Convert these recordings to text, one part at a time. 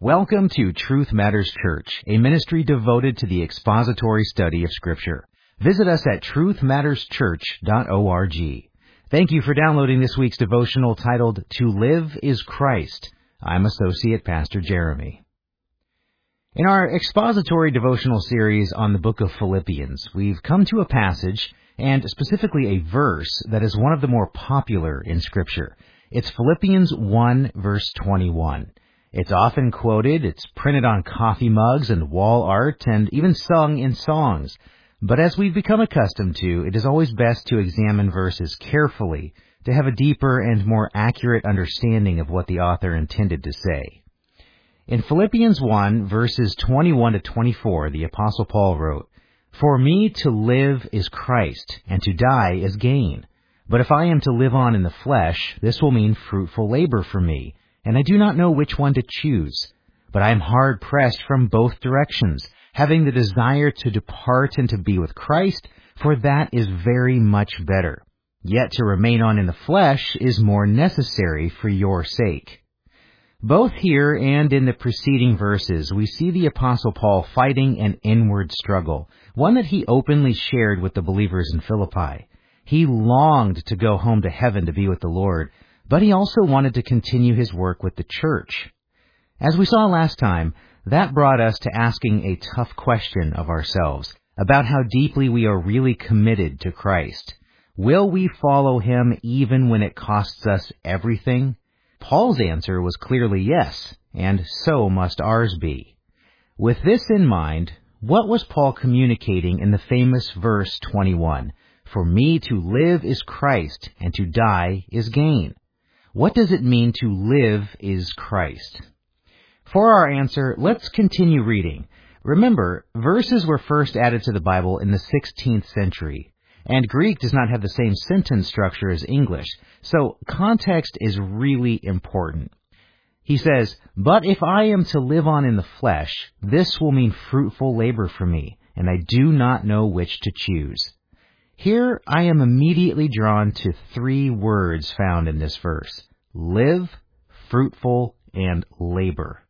Welcome to Truth Matters Church, a ministry devoted to the expository study of Scripture. Visit us at truthmatterschurch.org. Thank you for downloading this week's devotional titled, To Live is Christ. I'm Associate Pastor Jeremy. In our expository devotional series on the book of Philippians, we've come to a passage, and specifically a verse, that is one of the more popular in Scripture. It's Philippians 1, verse 21. It's often quoted, it's printed on coffee mugs and wall art, and even sung in songs. But as we've become accustomed to, it is always best to examine verses carefully to have a deeper and more accurate understanding of what the author intended to say. In Philippians 1, verses 21 to 24, the Apostle Paul wrote, For me to live is Christ, and to die is gain. But if I am to live on in the flesh, this will mean fruitful labor for me, and I do not know which one to choose. But I am hard-pressed from both directions, having the desire to depart and to be with Christ, for that is very much better. Yet to remain on in the flesh is more necessary for your sake. Both here and in the preceding verses, we see the Apostle Paul fighting an inward struggle, one that he openly shared with the believers in Philippi. He longed to go home to heaven to be with the Lord, but he also wanted to continue his work with the church. As we saw last time, that brought us to asking a tough question of ourselves about how deeply we are really committed to Christ. Will we follow him even when it costs us everything? Paul's answer was clearly yes, and so must ours be. With this in mind, what was Paul communicating in the famous verse 21? For me to live is Christ, and to die is gain. What does it mean to live is Christ? For our answer, let's continue reading. Remember, verses were first added to the Bible in the 16th century, and Greek does not have the same sentence structure as English, so context is really important. He says, But if I am to live on in the flesh, this will mean fruitful labor for me, and I do not know which to choose. Here I am immediately drawn to three words found in this verse: live, fruitful, and labor.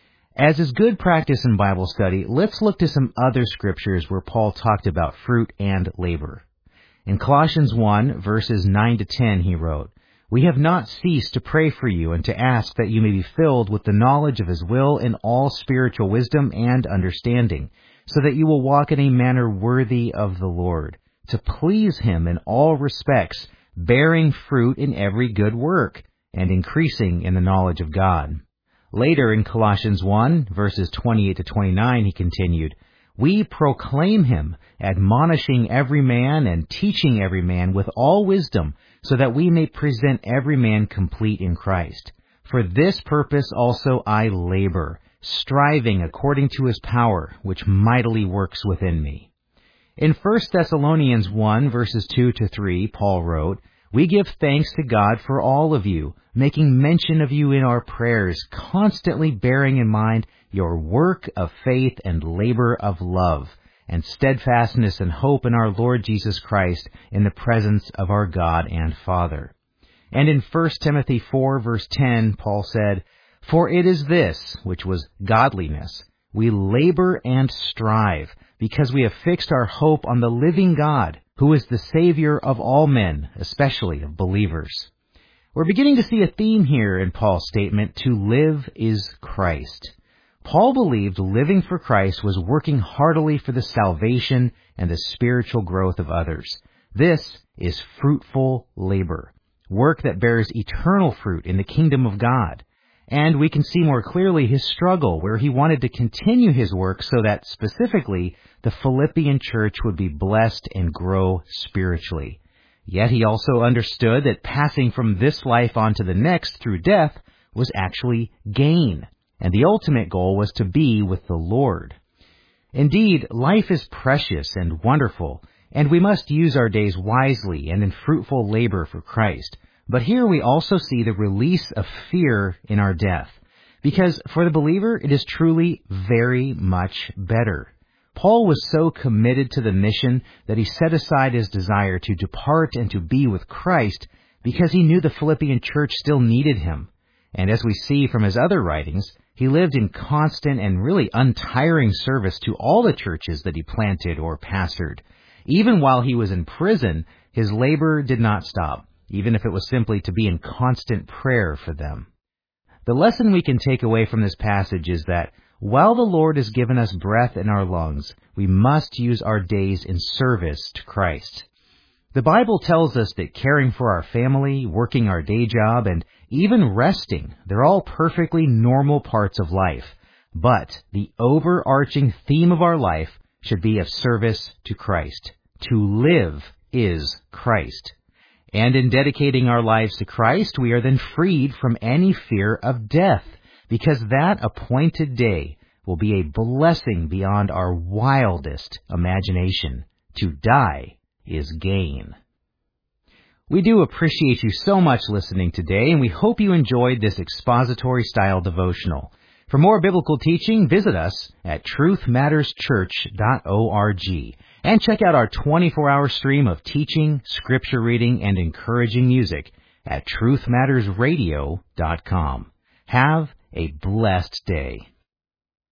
As is good practice in Bible study, let's look to some other scriptures where Paul talked about fruit and labor. In Colossians 1, verses 9 to 10, he wrote, We have not ceased to pray for you and to ask that you may be filled with the knowledge of his will in all spiritual wisdom and understanding, so that you will walk in a manner worthy of the Lord, to please him in all respects, bearing fruit in every good work, and increasing in the knowledge of God. Later in Colossians 1, verses 28 to 29, he continued, We proclaim him, admonishing every man and teaching every man with all wisdom, so that we may present every man complete in Christ. For this purpose also I labor, striving according to his power, which mightily works within me. In 1 Thessalonians 1, verses 2 to 3, Paul wrote, We give thanks to God for all of you, making mention of you in our prayers, constantly bearing in mind your work of faith and labor of love, and steadfastness and hope in our Lord Jesus Christ in the presence of our God and Father. And in 1 Timothy 4, verse 10, Paul said, For it is this, which was godliness, we labor and strive, because we have fixed our hope on the living God, who is the Savior of all men, especially of believers. We're beginning to see a theme here in Paul's statement, to live is Christ. Paul believed living for Christ was working heartily for the salvation and the spiritual growth of others. This is fruitful labor, work that bears eternal fruit in the kingdom of God. And we can see more clearly his struggle, where he wanted to continue his work so that, specifically, the Philippian church would be blessed and grow spiritually. Yet he also understood that passing from this life on to the next through death was actually gain, and the ultimate goal was to be with the Lord. Indeed, life is precious and wonderful, and we must use our days wisely and in fruitful labor for Christ. But here we also see the release of fear in our death, because for the believer it is truly very much better. Paul was so committed to the mission that he set aside his desire to depart and to be with Christ because he knew the Philippian church still needed him. And as we see from his other writings, He lived in constant and really untiring service to all the churches that he planted or pastored. Even while he was in prison, his labor did not stop, even if it was simply to be in constant prayer for them. The lesson we can take away from this passage is that while the Lord has given us breath in our lungs, we must use our days in service to Christ. The Bible tells us that caring for our family, working our day job, and even resting, they're all perfectly normal parts of life. But the overarching theme of our life should be of service to Christ. To live is Christ. And in dedicating our lives to Christ, we are then freed from any fear of death, because that appointed day will be a blessing beyond our wildest imagination. To die is gain. We do appreciate you so much listening today, and we hope you enjoyed this expository-style devotional. For more biblical teaching, visit us at truthmatterschurch.org and check out our 24-hour stream of teaching, scripture reading, and encouraging music at truthmattersradio.com. Have a blessed day.